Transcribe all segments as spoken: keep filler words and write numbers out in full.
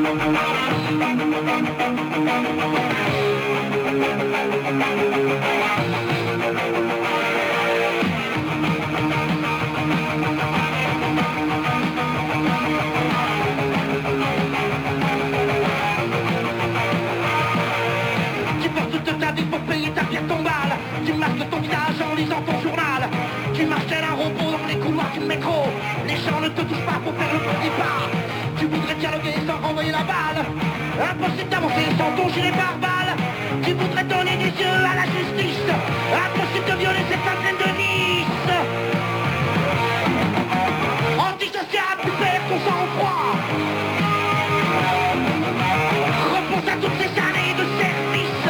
Tu portes toute ta vie pour payer ta pierre tombale. Tu masques ton visage en lisant ton journal. Tu marches tel un robot dans les couloirs du métro. Les gens ne te touchent pas pour faire le premier pas. Tu voudrais dialoguer sans renvoyer la balle. Impossible d'avancer sans ton gilet pare-balles. Tu voudrais donner des yeux à la justice. Impossible de violer cette femme pleine de vices. Antisocial, tu perds ton sang-froid. Repense à toutes ces années de service.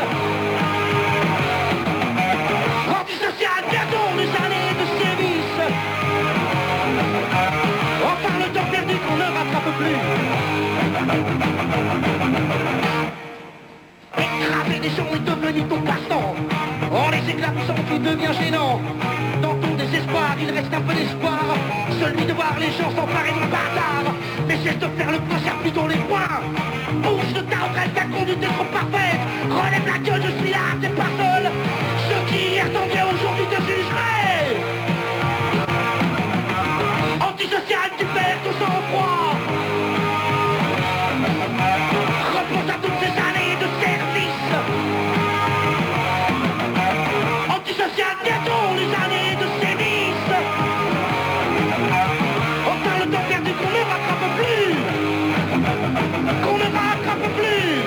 Antisocial, perdons les années de service. Enfin le temps perdu qu'on ne rattrape plus. Écraser des gens est devenu ton passe-temps. En les éclaboussant, tout devient gênant. Dans ton désespoir, il reste un peu d'espoir. Celui de voir les gens s'emparer d'un bâtard. Mais cesse de faire le poing, serre plutôt les poings. Bouge de ta retraite, ta conduite est trop parfaite. Relève la gueule, je suis là, t'es pas seul. Ceux qui hier t'enviaient aujourd'hui te jugeraient. Antisocial, tu perds ton sang-froid. Repense à toutes ces années de service. Antisocial, bientôt les années de sévices. Enfin le temps perdu qu'on ne rattrape plus. Qu'on ne rattrape plus.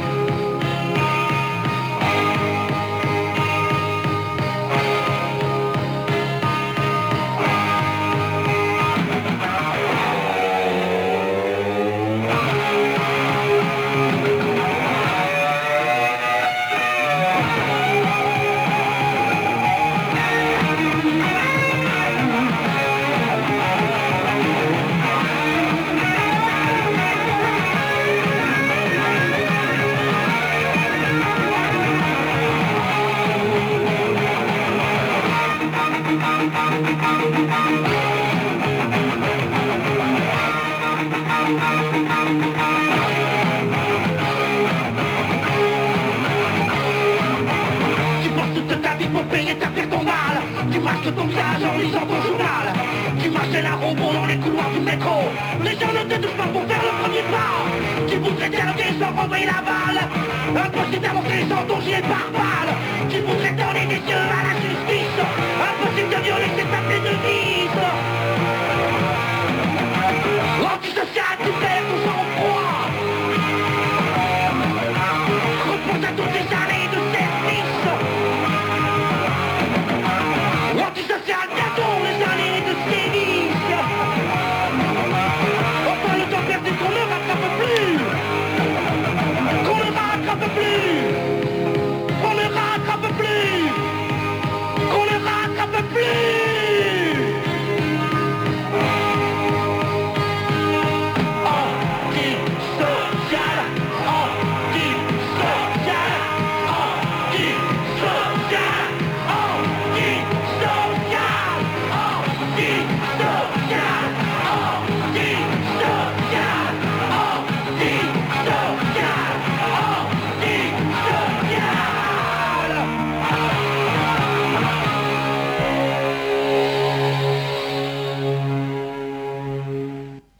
Masque ton visage en lisant ton journal. Tu marchais la robot dans les couloirs du métro. Les gens ne te touchent pas pour faire le premier pas. Tu voudrais dialoguer sans renvoyer la balle. Impossible d'avancer sans ton gilet pare-balles. Tu voudrais donner des yeux à la justice. Impossible de violer cette table de vie.